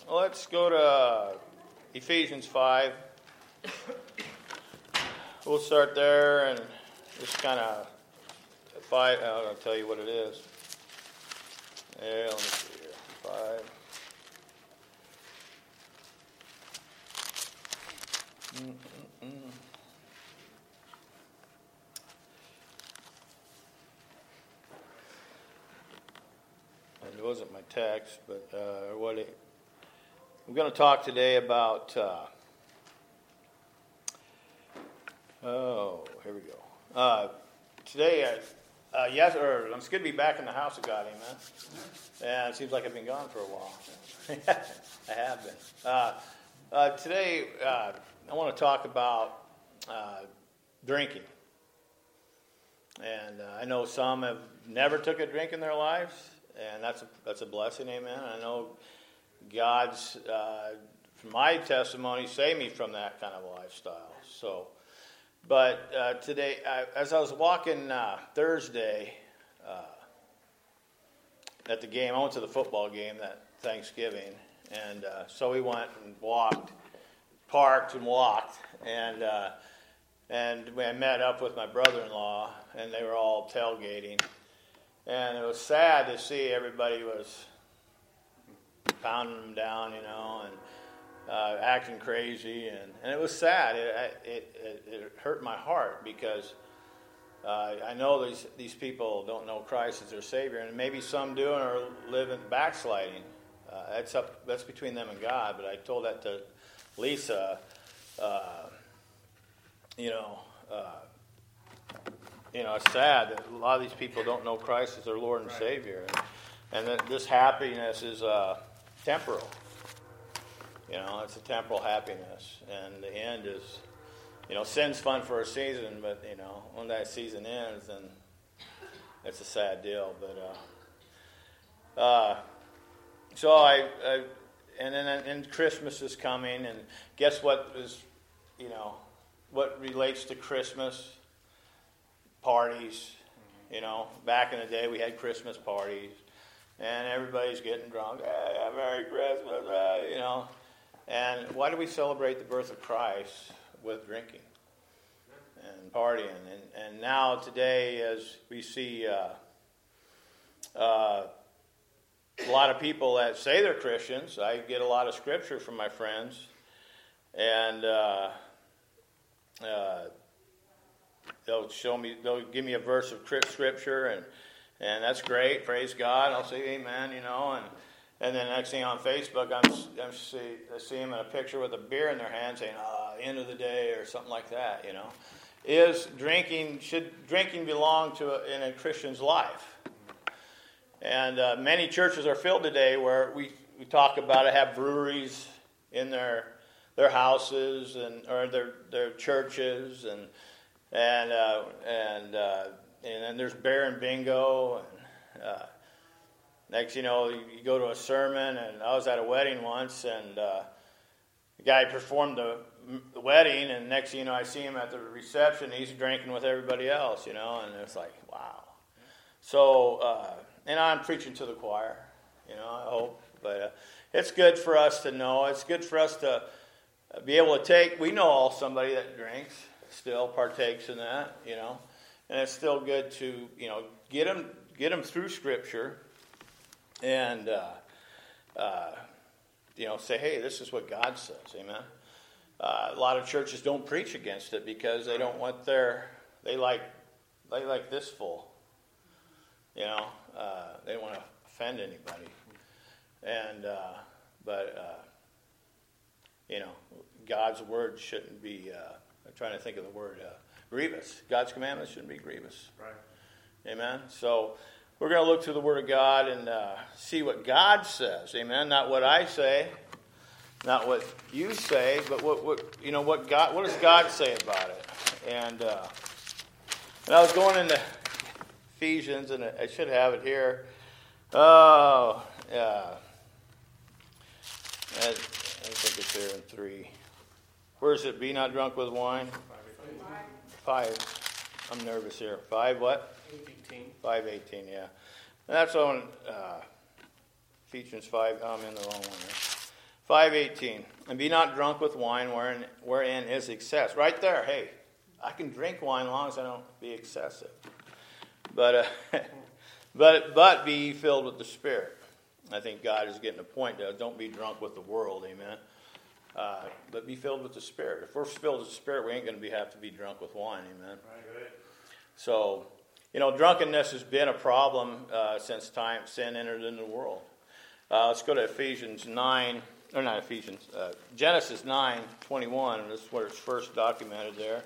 Let's go to Ephesians 5. We'll start there and just kind of I'll tell you what it is. Yeah, let me see here. 5. It wasn't my text, but we're going to talk today about. Here we go. Today, it's good to be back in the house of God, amen. And it seems like I've been gone for a while. I have been. Today, I want to talk about drinking. And I know some have never took a drink in their lives, and that's a blessing, amen. I know God's, from my testimony, saved me from that kind of lifestyle. But today, as I was walking Thursday at the game, I went to the football game that Thanksgiving, and so we went and parked and walked, and I met up with my brother-in-law, and they were all tailgating, and it was sad to see everybody was pounding them down, and acting crazy, and it was sad. It hurt my heart because I know these people don't know Christ as their Savior, and maybe some do and are living backsliding. That's between them and God. But I told that to Lisa. It's sad that a lot of these people don't know Christ as their Lord and Savior, and that this happiness is temporal. It's a temporal happiness, and the end is, sin's fun for a season, but when that season ends, then it's a sad deal. But and Christmas is coming, and guess what is, what relates to Christmas? Parties. Back in the day we had Christmas parties, and everybody's getting drunk. Hey, Merry Christmas, And why do we celebrate the birth of Christ with drinking and partying? And now today, as we see a lot of people that say they're Christians, I get a lot of scripture from my friends, and they'll give me a verse of scripture, and that's great. Praise God. I'll say amen, And then next thing on Facebook, I see them in a picture with a beer in their hand saying, end of the day, or something like that, Should drinking belong in a Christian's life? And many churches are filled today where we talk about it, have breweries in their houses or their churches, and then there's beer and bingo, and next, you go to a sermon, and I was at a wedding once, and the guy performed the wedding, and next thing you know, I see him at the reception, he's drinking with everybody else, and it's like, wow. So, and I'm preaching to the choir, I hope, but it's good for us to know, it's good for us to be able to we know somebody that drinks, still partakes in that, and it's still good to, get them through Scripture, and say, hey, this is what God says, amen. A lot of churches don't preach against it because they don't want they like this full, they don't want to offend anybody, and God's word shouldn't be. I'm trying to think of the word grievous. God's commandments shouldn't be grievous, right? Amen. So we're going to look to the Word of God and see what God says. Amen. Not what I say, not what you say, but what does God say about it? And I was going into Ephesians, and I should have it here. Oh, yeah. I think it's here in 3. Where is it? Be not drunk with wine. 5. I'm nervous here. 5 what? 18. 5:18, yeah. And that's on Ephesians 5. I'm in the wrong one there. 5:18. And be not drunk with wine wherein is excess. Right there, hey, I can drink wine as long as I don't be excessive. But but be filled with the Spirit. I think God is getting a point there. Don't be drunk with the world, amen. But be filled with the Spirit. If we're filled with the Spirit, we ain't going to have to be drunk with wine, amen. Right. So, drunkenness has been a problem since sin entered into the world. Let's go to Genesis 9:21, and this is where it's first documented there.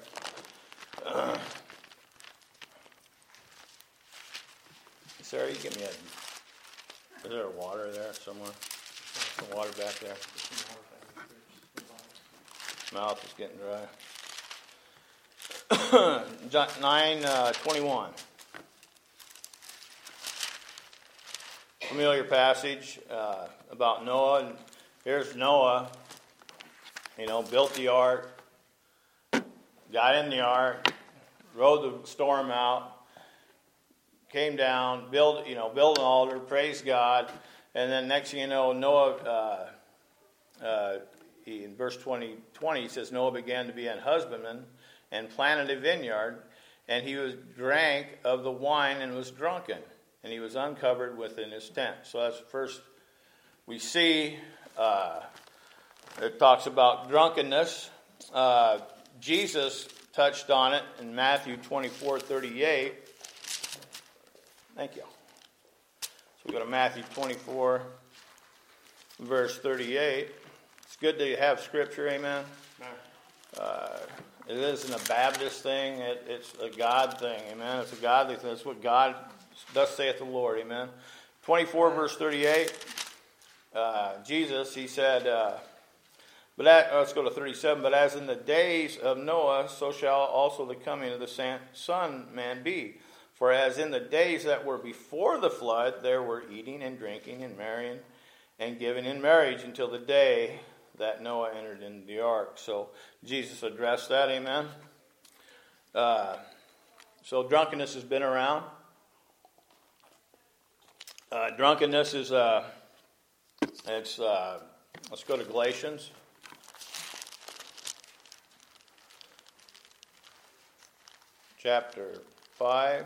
Sarah, you give me is there water there somewhere? Some water back there. Mouth is getting dry. 9:21. Familiar passage about Noah. And here's Noah, built the ark, got in the ark, rode the storm out, came down, built an altar, praised God, and then next thing you know, Noah, in verse 20, he says, Noah began to be an husbandman and planted a vineyard, and he drank of the wine and was drunken, and he was uncovered within his tent. So that's the first we see. It talks about drunkenness. Jesus touched on it in Matthew 24:38. Thank you. So we go to Matthew 24, verse 38. It's good to have Scripture, amen? It isn't a Baptist thing. It's a God thing, amen? It's a godly thing. It's what God, thus saith the Lord, amen? 24, verse 38. Jesus, he said, let's go to 37. But as in the days of Noah, so shall also the coming of the Son man be. For as in the days that were before the flood, there were eating and drinking and marrying and giving in marriage until the day that Noah entered into the ark. So Jesus addressed that, amen. So drunkenness has been around. Drunkenness is, let's go to Galatians. Chapter 5.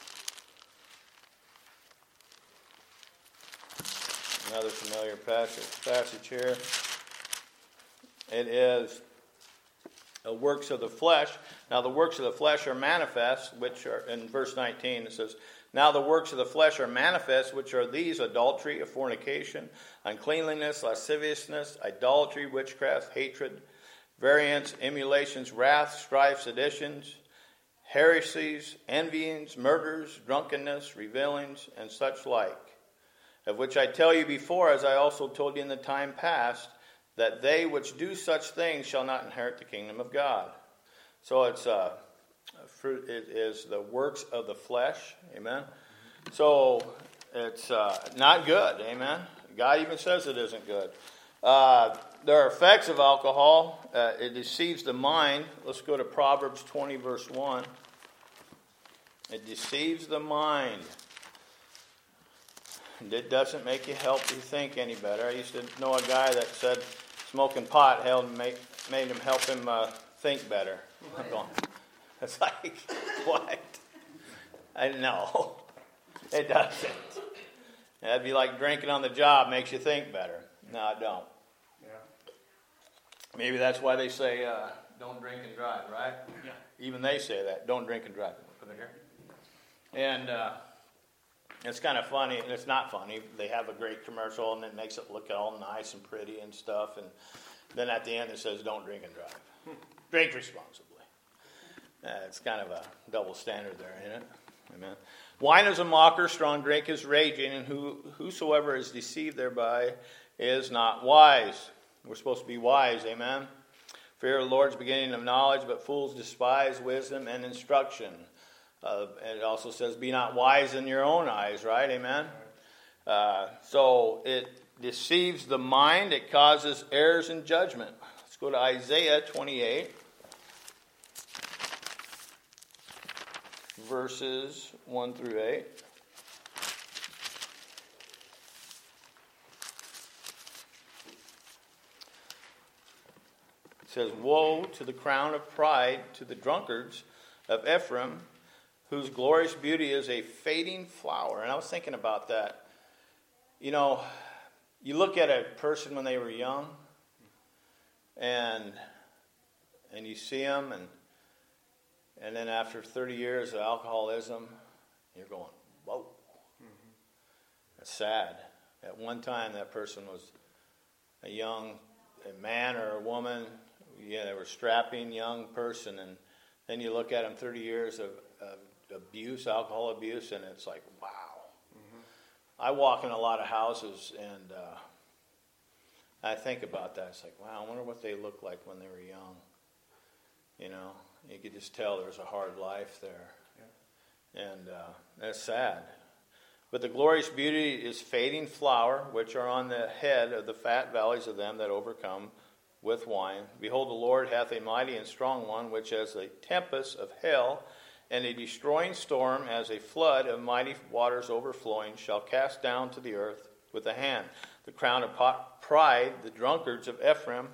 Another familiar passage here. It is the works of the flesh. Now the works of the flesh are manifest, which are, in verse 19 it says, now the works of the flesh are manifest, which are these: adultery, fornication, uncleanliness, lasciviousness, idolatry, witchcraft, hatred, variance, emulations, wrath, strife, seditions, heresies, envyings, murders, drunkenness, revilings, and such like. Of which I tell you before, as I also told you in the time past, that they which do such things shall not inherit the kingdom of God. So it's fruit. It is the works of the flesh. Amen. So it's not good. Amen. God even says it isn't good. There are effects of alcohol. It deceives the mind. Let's go to Proverbs 20, verse 1. It deceives the mind. It doesn't make you help you think any better. I used to know a guy that said smoking pot made him help him think better. I'm going, it's like, what? I know. It doesn't. That'd be like drinking on the job makes you think better. No, I don't. Yeah. Maybe that's why they say don't drink and drive, right? Yeah. Even they say that. Don't drink and drive. Put it here. And it's kind of funny, and it's not funny. They have a great commercial, and it makes it look all nice and pretty and stuff. And then at the end, it says, don't drink and drive. Drink responsibly. It's kind of a double standard there, isn't it? Amen. Wine is a mocker, strong drink is raging, and whosoever is deceived thereby is not wise. We're supposed to be wise, amen? Fear of the Lord is beginning of knowledge, but fools despise wisdom and instruction. And it also says, be not wise in your own eyes, right? Amen? So it deceives the mind. It causes errors in judgment. Let's go to Isaiah 28, verses 1 through 8. says, woe to the crown of pride, to the drunkards of Ephraim, whose glorious beauty is a fading flower. And I was thinking about that. You know, you look at a person when they were young, and you see them, and then after 30 years of alcoholism, you're going, whoa. That's sad. At one time, that person was a man or a woman. Yeah, they were a strapping young person, and then you look at them 30 years of abuse, alcohol abuse, and it's like, wow. I walk in a lot of houses, and I think about that. It's like, wow, I wonder what they looked like when they were young. You know, you could just tell there was a hard life there. Yeah. And that's sad. But the glorious beauty is fading flower, which are on the head of the fat valleys of them that overcome with wine. Behold, the Lord hath a mighty and strong one, which as a tempest of hell and a destroying storm, as a flood of mighty waters overflowing, shall cast down to the earth with a hand. The crown of pride, the drunkards of Ephraim,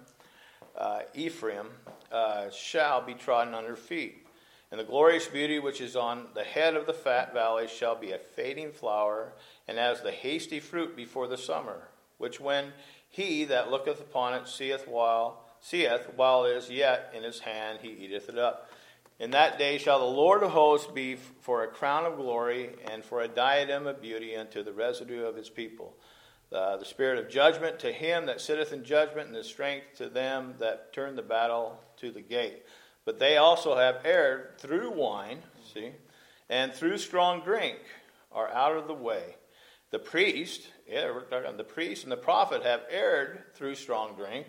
shall be trodden under feet. And the glorious beauty which is on the head of the fat valley shall be a fading flower, and as the hasty fruit before the summer, which when he that looketh upon it seeth while it is yet in his hand, he eateth it up. In that day shall the Lord of hosts be for a crown of glory, and for a diadem of beauty unto the residue of his people. The spirit of judgment to him that sitteth in judgment, and the strength to them that turn the battle to the gate. But they also have erred through wine, and through strong drink are out of the way. The priest, we're talking the priest and the prophet have erred through strong drink.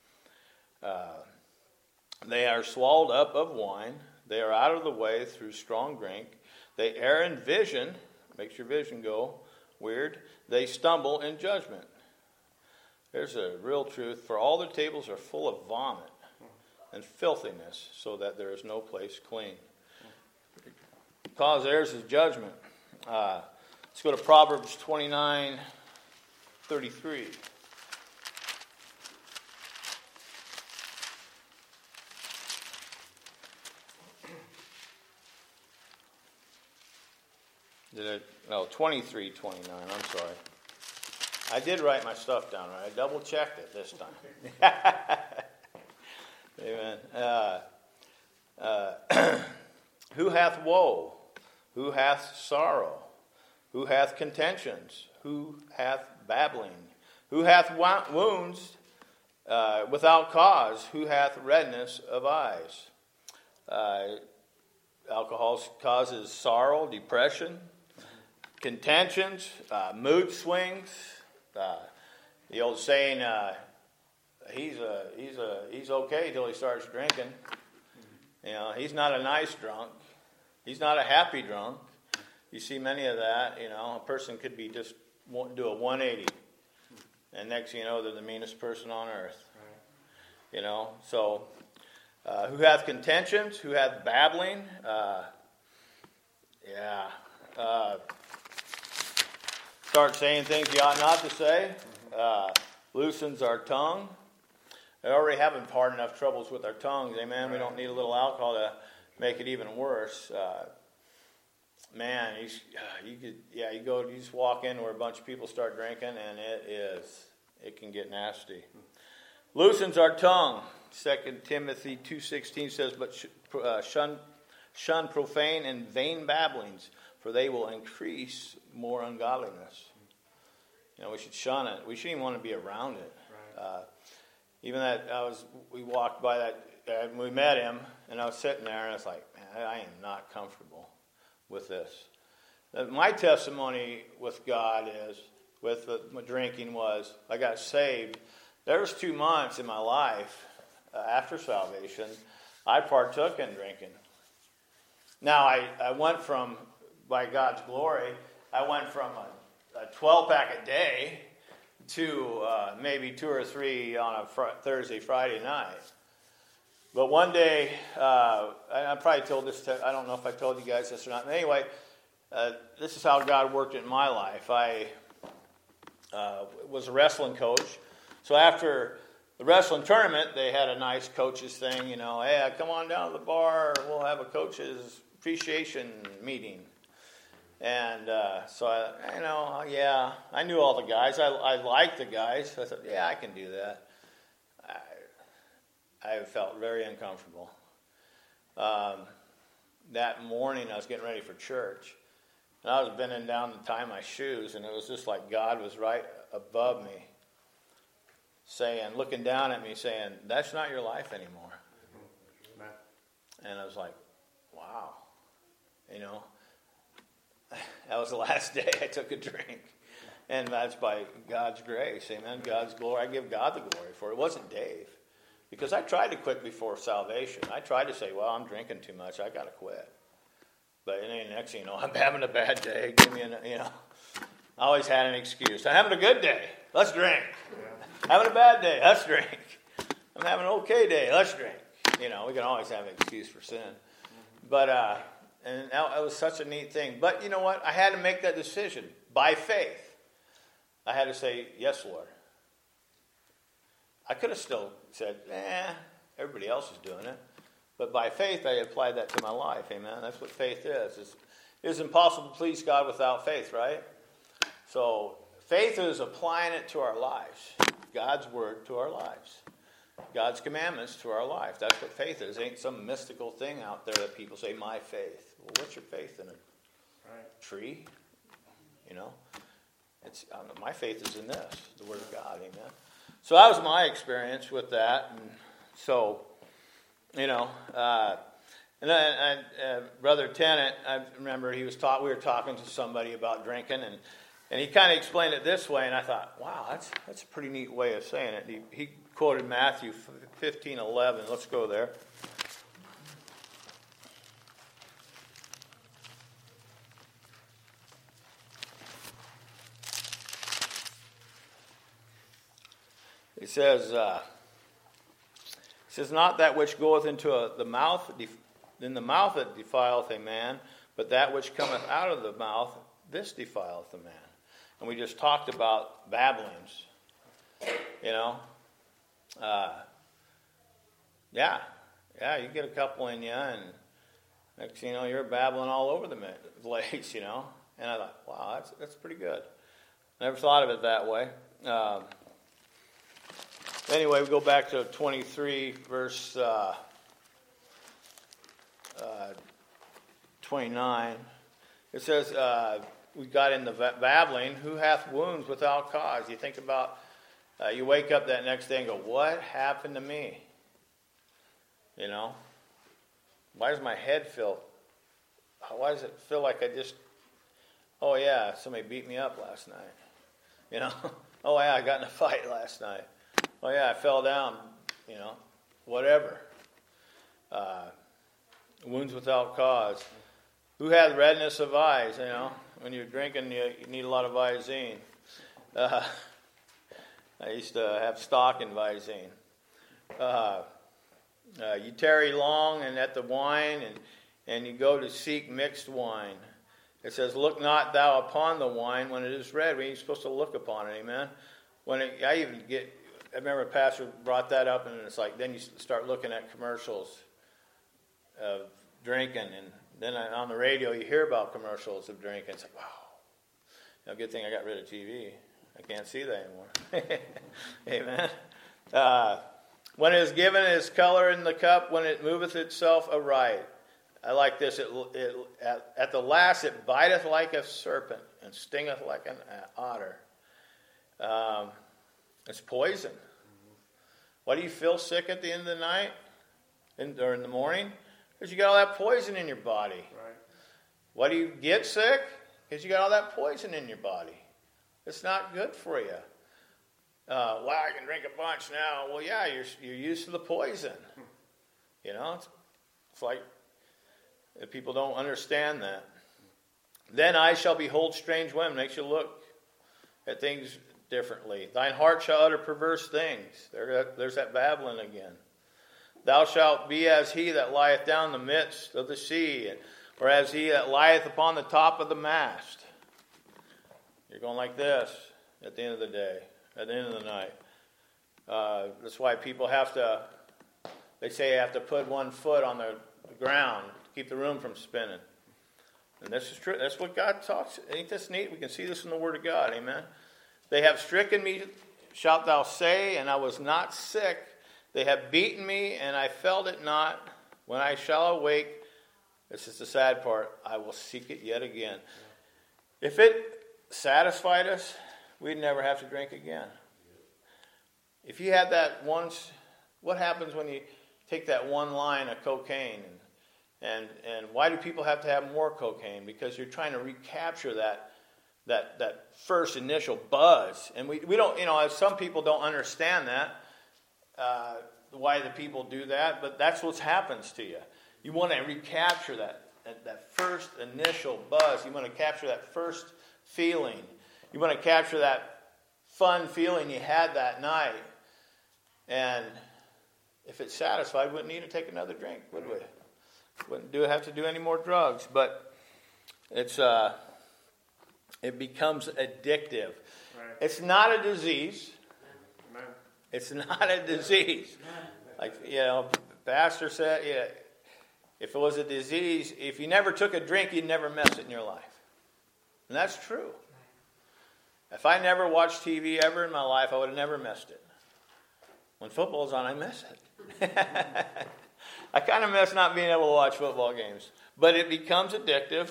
They are swallowed up of wine. They are out of the way through strong drink. They err in vision, makes your vision go weird. They stumble in judgment. There's a real truth. For all their tables are full of vomit and filthiness, so that there is no place clean. Cause theirs is judgment. Let's go to Proverbs 29:33. No, 23:29. I'm sorry. I did write my stuff down, right? I double-checked it this time. Amen. Who hath woe? Who hath sorrow? Who hath contentions? Who hath babbling? Who hath wounds without cause? Who hath redness of eyes? Alcohol causes sorrow, depression, contentions, mood swings. The old saying, he's okay till he starts drinking. You know, he's not a nice drunk. He's not a happy drunk. You see many of that. You know, a person could be just do a 180, and next thing you know, they're the meanest person on earth. Right. You know, so who hath contentions? Who hath babbling? Start saying things you ought not to say. Loosens our tongue. We're already having hard enough troubles with our tongues. Amen. Right. We don't need a little alcohol to make it even worse. You just walk in where a bunch of people start drinking, and it can get nasty. Loosens our tongue. 2 Timothy 2:16 says, but shun profane and vain babblings, for they will increase more ungodliness. You know, we should shun it. We shouldn't even want to be around it. Right. Even that, we walked by that, we met him, and I was sitting there, and I was like, man, I am not comfortable with this. My testimony with God with my drinking was, I got saved. There was 2 months in my life after salvation, I partook in drinking. Now, I went from, by God's glory, I went from a 12-pack a day to maybe 2 or 3 on a Thursday, Friday night. But one day, I probably told this, I don't know if I told you guys this or not. But anyway, this is how God worked in my life. I was a wrestling coach. So after the wrestling tournament, they had a nice coaches thing, hey, come on down to the bar, we'll have a coaches appreciation meeting. And so, I knew all the guys. I liked the guys. So I thought, yeah, I can do that. I felt very uncomfortable. That morning, I was getting ready for church. And I was bending down to tie my shoes, and it was just like God was right above me, looking down at me, saying, that's not your life anymore. And I was like, wow. That was the last day I took a drink. And that's by God's grace. Amen. God's glory. I give God the glory for it. It wasn't Dave. Because I tried to quit before salvation. I tried to say, well, I'm drinking too much. I got to quit. But next thing you know, I'm having a bad day. I always had an excuse. I'm having a good day. Let's drink. Having a bad day. Let's drink. I'm having an okay day. Let's drink. We can always have an excuse for sin. But, and that was such a neat thing. But you know what? I had to make that decision by faith. I had to say, yes, Lord. I could have still said, everybody else is doing it. But by faith, I applied that to my life. Amen. That's what faith is. It is impossible to please God without faith, right? So faith is applying it to our lives. God's word to our lives. God's commandments to our life. That's what faith is. It ain't some mystical thing out there that people say, my faith. Well, what's your faith in? A tree? My faith is in this, the word of God. Amen. So that was my experience with that. And so, and then Brother Tennant, I remember we were talking to somebody about drinking, and he kind of explained it this way, and I thought, wow, that's a pretty neat way of saying it. He quoted Matthew 15:11. Let's go there. It says, not that which goeth into the mouth, in the mouth that defileth a man, but that which cometh out of the mouth, this defileth a man. And we just talked about babblings, you get a couple in you, and next thing you know, you're babbling all over the place, And I thought, wow, that's pretty good. Never thought of it that way. Anyway, we go back to 23, verse 29. It says, we got in the babbling, who hath wounds without cause? You think about, you wake up that next day and go, what happened to me? Why does my head why does it feel like somebody beat me up last night? Oh yeah, I got in a fight last night. Oh yeah, I fell down, whatever. Wounds without cause. Who hath redness of eyes, When you're drinking, you need a lot of Visine. I used to have stock in Visine. You tarry long and at the wine, and you go to seek mixed wine. It says, look not thou upon the wine when it is red. We ain't supposed to look upon it, amen? I remember a pastor brought that up, and it's like, then you start looking at commercials of drinking, and then on the radio you hear about commercials of drinking. It's like, wow. Good thing I got rid of TV. I can't see that anymore. Amen. When it is given its color in the cup, when it moveth itself aright. I like this. At the last it biteth like a serpent and stingeth like an otter. It's poison. Why do you feel sick at the end of the night or in the morning? Because you got all that poison in your body. Right. Why do you get sick? Because you got all that poison in your body. It's not good for you. I can drink a bunch now. Well, yeah, you're used to the poison. It's like people don't understand that. Then I shall behold strange women. Makes you look at things differently. Thine heart shall utter perverse things. There's that babbling again. Thou shalt be as he that lieth down in the midst of the sea, or as he that lieth upon the top of the mast. You're going like this at the end of the day, at the end of the night. That's why people they say you have to put one foot on the ground to keep the room from spinning. And this is true. That's what God talks. Ain't this neat? We can see this in the Word of God. Amen. They have stricken me, shalt thou say, and I was not sick. They have beaten me, and I felt it not. When I shall awake, this is the sad part, I will seek it yet again. If it satisfied us, we'd never have to drink again. If you had that once, what happens when you take that one line of cocaine? And why do people have to have more cocaine? Because you're trying to recapture that first initial buzz. And we don't, some people don't understand that, why the people do that, but that's what happens to you. You want to recapture that first initial buzz. You want to capture that first feeling. You want to capture that fun feeling you had that night. And if it's satisfied, we wouldn't need to take another drink, would we? Wouldn't have to do any more drugs. But it becomes addictive. Right. It's not a disease. Amen. It's not a disease. Like, Pastor said, if it was a disease, if you never took a drink, you'd never mess it in your life. And that's true. If I never watched TV ever in my life, I would have never missed it. When football's on, I miss it. I kind of miss not being able to watch football games. But it becomes addictive.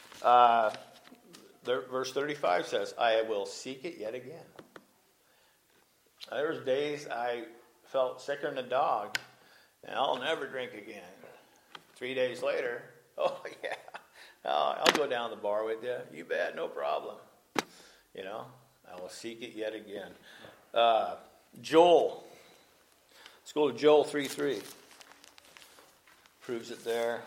Verse 35 says, I will seek it yet again. There was days I felt sicker than a dog, and I'll never drink again. 3 days later, oh yeah, I'll go down to the bar with you. You bet, no problem. I will seek it yet again. Joel. Let's go to Joel 3:3. Proves it there.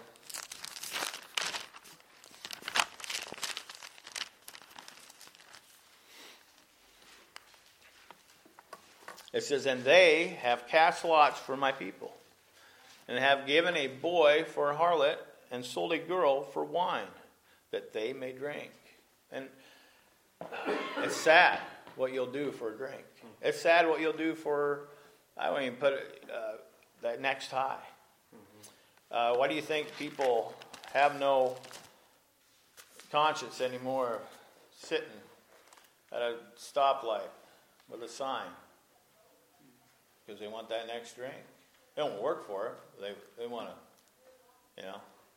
It says, and they have cast lots for my people, and have given a boy for a harlot, and sold a girl for wine, that they may drink. And it's sad what you'll do for a drink. It's sad what you'll do for, I won't even put it, that next high. Why do you think people have no conscience anymore sitting at a stoplight with a sign? Because they want that next drink. They don't work for it. They want to,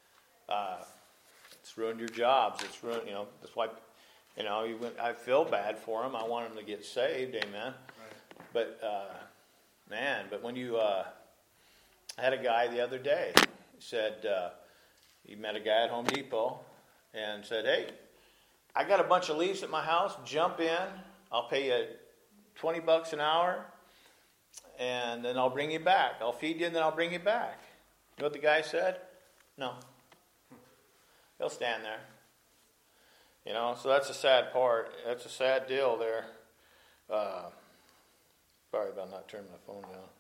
it's ruined your jobs. It's ruined, that's why, I feel bad for them. I want them to get saved, amen. Right. But, but when you, I had a guy the other day, said, he met a guy at Home Depot and said, hey, I got a bunch of leaves at my house. Jump in. I'll pay you $20 an hour. And then I'll bring you back. I'll feed you and then I'll bring you back. You know what the guy said? No. He'll stand there. So that's a sad part. That's a sad deal there. Sorry about not turning my phone down.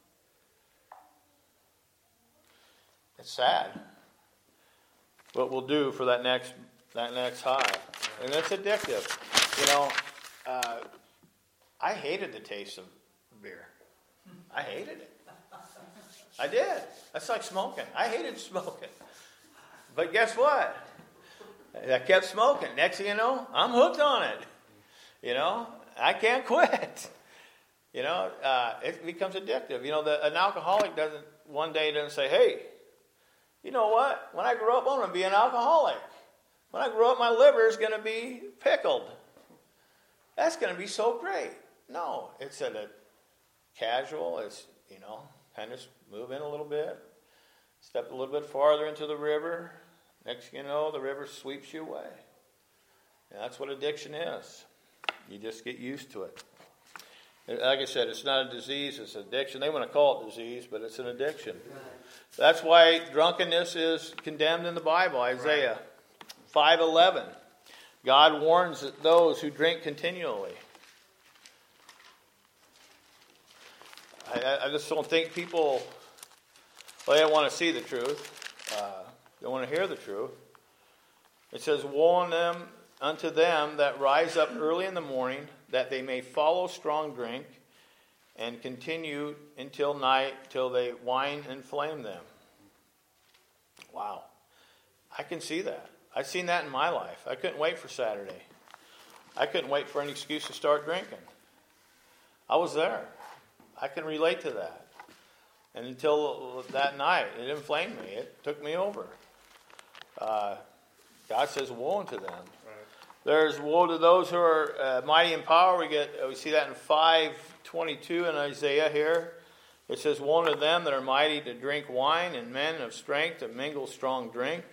It's sad what we'll do for that next high. And it's addictive. I hated the taste of beer. I hated it. I did. That's like smoking. I hated smoking. But guess what? I kept smoking. Next thing you know, I'm hooked on it. I can't quit. It becomes addictive. An alcoholic doesn't say, hey, you know what? When I grow up, I'm going to be an alcoholic. When I grow up, my liver is going to be pickled. That's going to be so great. No, it's a casual. It's, kind of move in a little bit. Step a little bit farther into the river. Next thing you know, the river sweeps you away. And that's what addiction is. You just get used to it. Like I said, it's not a disease, it's an addiction. They want to call it disease, but it's an addiction. That's why drunkenness is condemned in the Bible. Isaiah 5:11. God warns those who drink continually. I just don't think people, they don't want to see the truth. They want to hear the truth. It says, woe unto them that rise up early in the morning, that they may follow strong drink, and continue until night, till they wine and flame them. Wow. I can see that. I've seen that in my life. I couldn't wait for Saturday. I couldn't wait for an excuse to start drinking. I was there. I can relate to that. And until that night, it inflamed me. It took me over. God says, woe unto them. Right. There's woe to those who are mighty in power. We see that in 5:22 in Isaiah here. It says, woe unto them that are mighty to drink wine, and men of strength to mingle strong drink,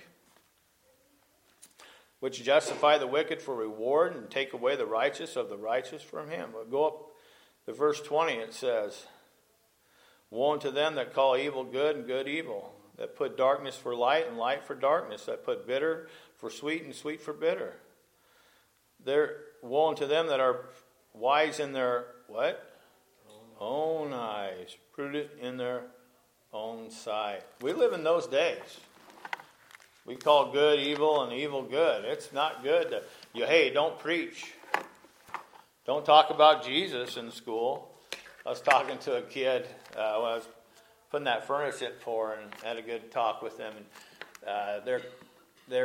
which justify the wicked for reward, and take away the righteous of the righteous from him. But go up to verse 20, it says, woe unto them that call evil good and good evil, that put darkness for light and light for darkness, that put bitter for sweet and sweet for bitter. Woe unto them that are wise in their, what? Own eyes, prudent in their own sight. We live in those days. We call good evil and evil good. It's not good to, hey, don't preach. Don't talk about Jesus in school. I was talking to a kid when I was putting that furnace in for, and had a good talk with them. And they're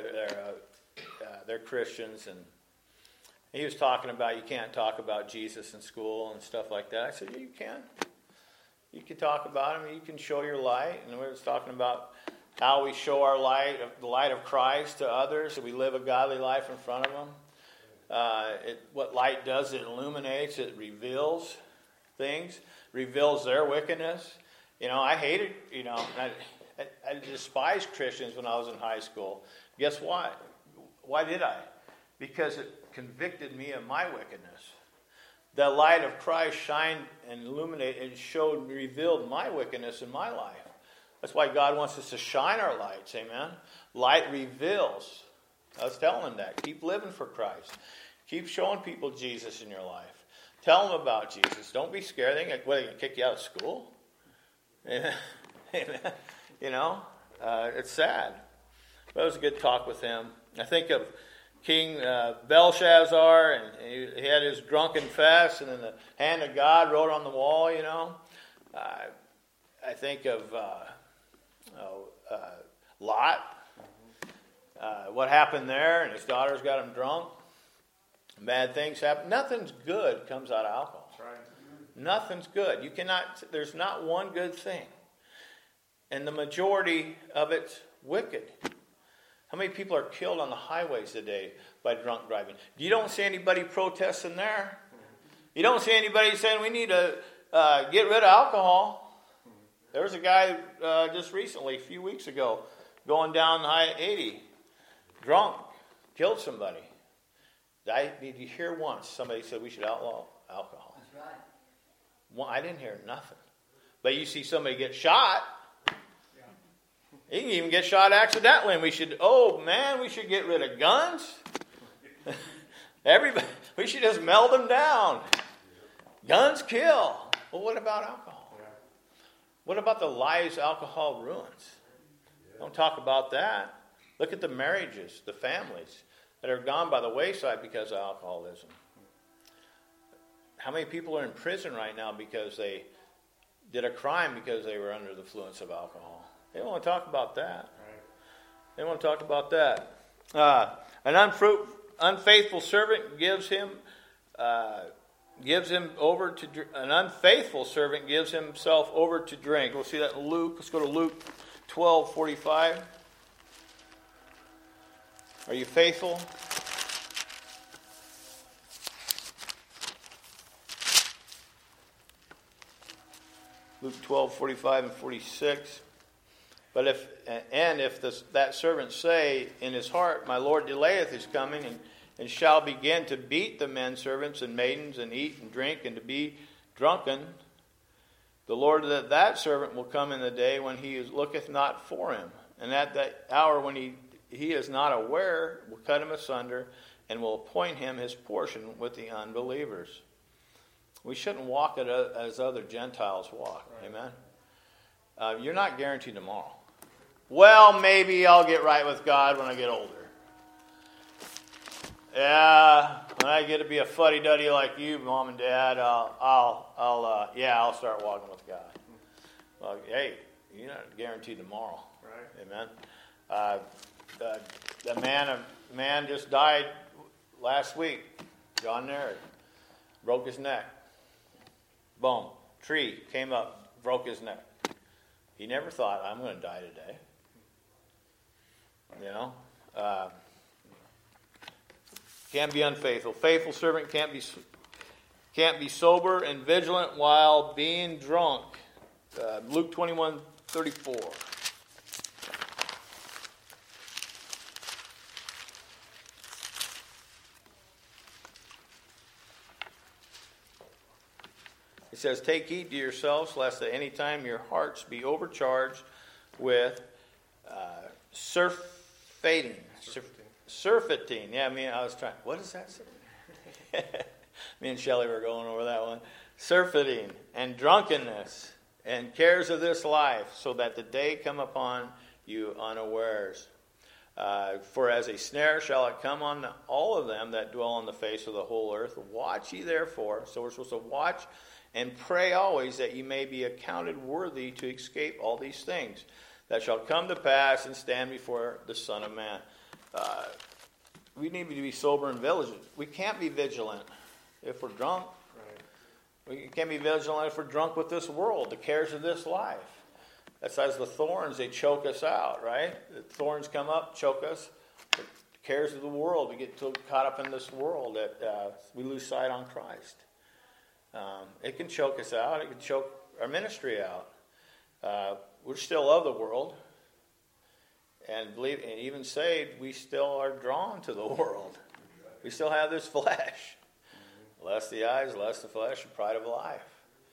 Christians, and he was talking about you can't talk about Jesus in school and stuff like that. I said, yeah, you can. You can talk about him. You can show your light. And we was talking about how we show our light, the light of Christ to others, so we live a godly life in front of them. What light does, it illuminates, it reveals things, reveals their wickedness. I hated, I despised Christians when I was in high school. Guess why? Why did I? Because it convicted me of my wickedness. The light of Christ shined and illuminated and showed, revealed my wickedness in my life. That's why God wants us to shine our lights, amen? Light reveals. I was telling them that. Keep living for Christ. Keep showing people Jesus in your life. Tell them about Jesus. Don't be scared. They going to kick you out of school? Amen. It's sad. But it was a good talk with him. I think of King Belshazzar, and he had his drunken fest, and then the hand of God wrote on the wall, I think of Lot, what happened there, and his daughters got him drunk. Bad things happen. Nothing's good comes out of alcohol. That's right. Nothing's good. There's not one good thing. And the majority of it's wicked. How many people are killed on the highways today by drunk driving? You don't see anybody protesting there. You don't see anybody saying we need to get rid of alcohol. There was a guy just recently, a few weeks ago, going down I-80, drunk, killed somebody. Did you hear once somebody said we should outlaw alcohol? That's right. Well, I didn't hear nothing. But you see somebody get shot. He can even get shot accidentally, and we should get rid of guns. Everybody, we should just meld them down. Guns kill. Well, what about alcohol? What about the lives alcohol ruins? Don't talk about that. Look at the marriages, the families that are gone by the wayside because of alcoholism. How many people are in prison right now because they did a crime because they were under the influence of alcohol? They don't want to talk about that. They don't want to talk about that. An unfaithful servant gives himself over to drink. We'll see that in Luke. Let's go to Luke 12:45. Are you faithful? Luke 12:45 and 46. But if that servant say in his heart, my Lord delayeth his coming, and shall begin to beat the men servants and maidens, and eat and drink, and to be drunken, the Lord that servant will come in the day when he looketh not for him, and at that hour when he is not aware, will cut him asunder, and will appoint him his portion with the unbelievers. We shouldn't walk as other Gentiles walk. Right. Amen? You're not guaranteed tomorrow. Well, maybe I'll get right with God when I get older. Yeah, when I get to be a fuddy-duddy like you, Mom and Dad, I'll start walking with God. Well, hey, you're not guaranteed tomorrow. Right. Amen. The man just died last week. John Nary broke his neck. Boom. Tree came up, broke his neck. He never thought, I'm going to die today. You know? Can't be unfaithful. Faithful servant can't be sober and vigilant while being drunk. Luke 21:34. It says, take heed to yourselves, lest at any time your hearts be overcharged with surfeiting. Surfeiting. Yeah, I was trying. What is that? Me and Shelley were going over that one. Surfeiting and drunkenness and cares of this life, so that the day come upon you unawares. For as a snare shall it come on all of them that dwell on the face of the whole earth. Watch ye therefore. So we're supposed to watch and pray always, that ye may be accounted worthy to escape all these things that shall come to pass and stand before the Son of Man. We need to be sober and vigilant. We can't be vigilant if we're drunk. Right. We can't be vigilant if we're drunk with this world, the cares of this life. That's as the thorns, they choke us out, right? The thorns come up, choke us. The cares of the world, we get too caught up in this world that we lose sight on Christ. It can choke us out. It can choke our ministry out. We're still of the world. And believe, and even saved, we still are drawn to the world. We still have this flesh. Lust the eyes, lust the flesh, and pride of life.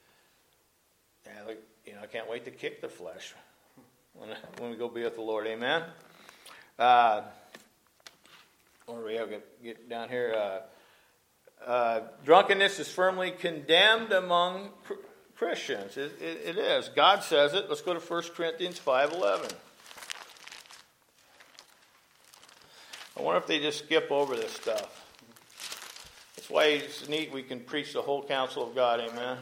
And I can't wait to kick the flesh when we go be with the Lord. Amen. Where we have to get down here. Drunkenness is firmly condemned among Christians. It is. God says it. Let's go to 1 Corinthians 5:11. I wonder if they just skip over this stuff. That's why it's neat we can preach the whole counsel of God. Amen.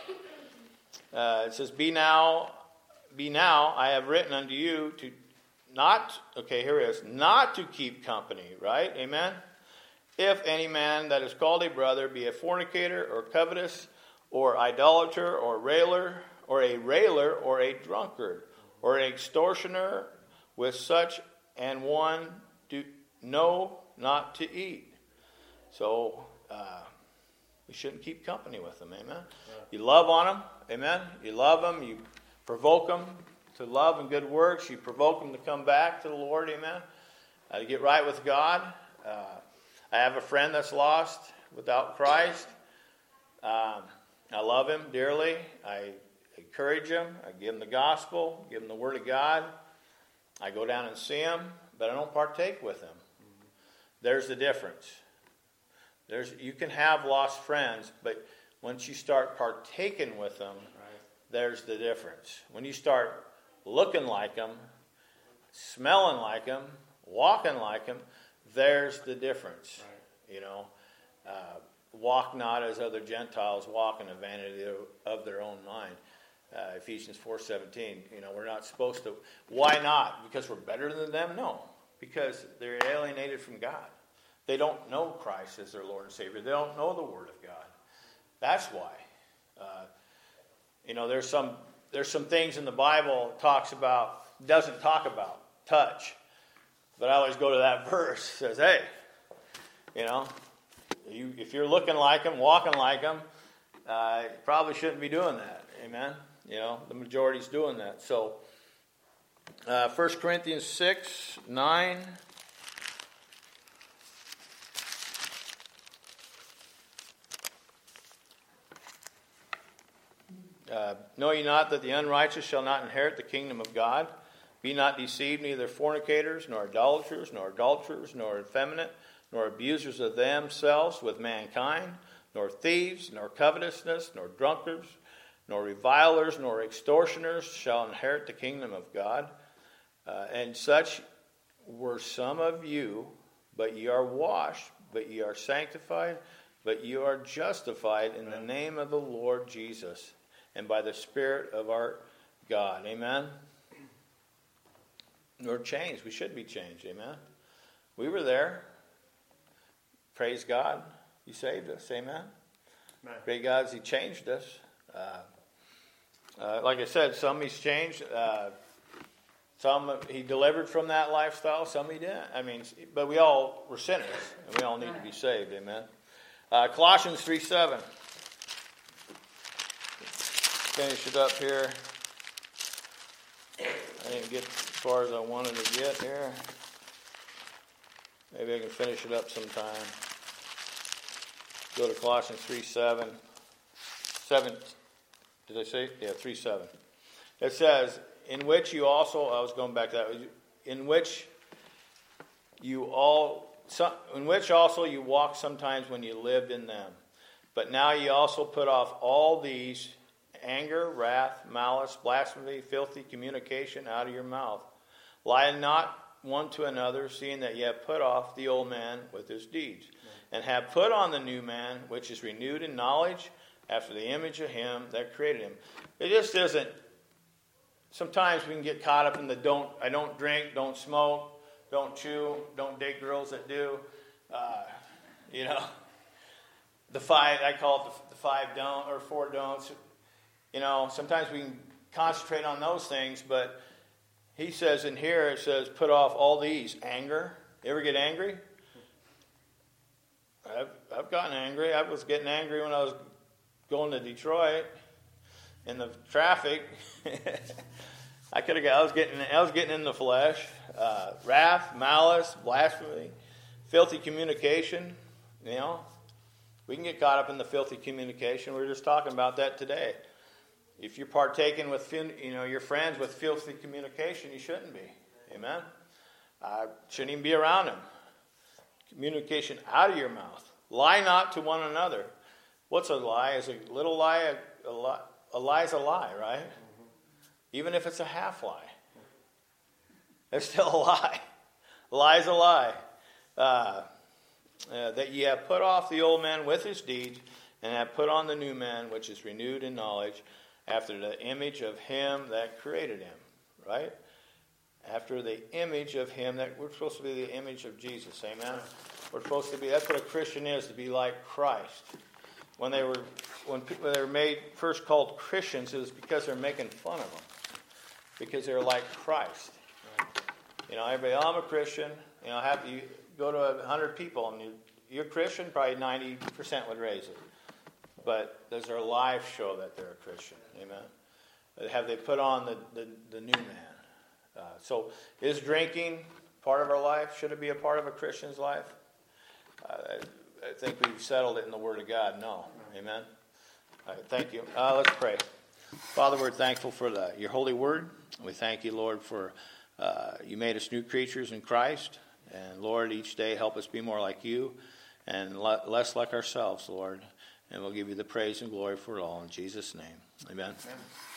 It says, Be now, I have written unto you to not, okay, here it is, not to keep company, right? Amen. If any man that is called a brother be a fornicator or covetous or idolater or a railer or a drunkard or an extortioner, with such and one do know not to eat. So we shouldn't keep company with them. Amen. Yeah. You love on them. Amen. You love them. You provoke them to love and good works. You provoke them to come back to the Lord. Amen. To get right with God. I have a friend that's lost without Christ. I love him dearly. I encourage him. I give him the gospel, give him the word of God. I go down and see him, but I don't partake with him. Mm-hmm. There's the difference. You can have lost friends, but once you start partaking with them, right, there's the difference. When you start looking like them, smelling like them, walking like them, there's the difference. Right. Walk not as other Gentiles walk in the vanity of their own mind. Ephesians 4:17. We're not supposed to. Why not? Because we're better than them? No. Because they're alienated from God. They don't know Christ as their Lord and Savior. They don't know the Word of God. That's why. There's some things in the Bible doesn't talk about touch. But I always go to that verse. It says, hey, if you're looking like them, walking like them, you probably shouldn't be doing that. Amen. The majority's doing that. So, 1 Corinthians 6:9. Know ye not that the unrighteous shall not inherit the kingdom of God? Be not deceived, neither fornicators, nor idolaters, nor adulterers, nor effeminate, nor abusers of themselves with mankind, nor thieves, nor covetousness, nor drunkards, nor revilers, nor extortioners shall inherit the kingdom of God. And such were some of you, but ye are washed, but ye are sanctified, but you are justified in the name of the Lord Jesus and by the Spirit of our God. Amen? We're changed. We should be changed. Amen? We were there. Praise God. He saved us. Amen? Great God, He changed us. Like I said, some He's changed. Some He delivered from that lifestyle. Some He didn't. I mean, but we all were sinners, and we all need to be saved. Amen? Colossians 3:7. Finish it up here. I didn't get as far as I wanted to get here. Maybe I can finish it up sometime. Go to Colossians 3:7. 7. Did I say? Yeah, 3:7. It says, in which you also, I was going back to that, in which also you walked sometimes when you lived in them. But now ye also put off all these: anger, wrath, malice, blasphemy, filthy communication out of your mouth. Lie not one to another, seeing that ye have put off the old man with his deeds, and have put on the new man, which is renewed in knowledge after the image of him that created him. It just isn't. Sometimes we can get caught up in the I don't drink, don't smoke, don't chew, don't date girls that do. The five, I call it the 5 don't or 4 don'ts. Sometimes we can concentrate on those things, but he says in here, it says, put off all these. Anger. You ever get angry? I've gotten angry. I was getting angry when I was going to Detroit in the traffic. I was getting in the flesh. Wrath, malice, blasphemy, filthy communication. We can get caught up in the filthy communication. We were just talking about that today. If you're partaking with your friends with filthy communication, you shouldn't be. Amen. Shouldn't even be around them. Communication out of your mouth. Lie not to one another. What's a lie? Is a little lie a lie? A lie is a lie, right? Mm-hmm. Even if it's a half lie, it's still a lie. A lie is a lie. That ye have put off the old man with his deeds, and have put on the new man, which is renewed in knowledge, after the image of him that created him. Right? After the image of him that we're supposed to be the image of Jesus. Amen. We're supposed to be. That's what a Christian is, to be like Christ. When they were made first called Christians, it was because they're making fun of them, because they're like Christ. Everybody, I'm a Christian. You go to 100 people and you're Christian, probably 90% would raise it. But does their life show that they're a Christian? Amen. Have they put on the new man? So is drinking part of our life? Should it be a part of a Christian's life? I think we've settled it in the Word of God. No. Amen. All right, thank you. Let's pray. Father, we're thankful for your holy word. We thank you, Lord, for you made us new creatures in Christ. And, Lord, each day help us be more like you and less like ourselves, Lord. And we'll give you the praise and glory for it all. In Jesus' name. Amen. Amen.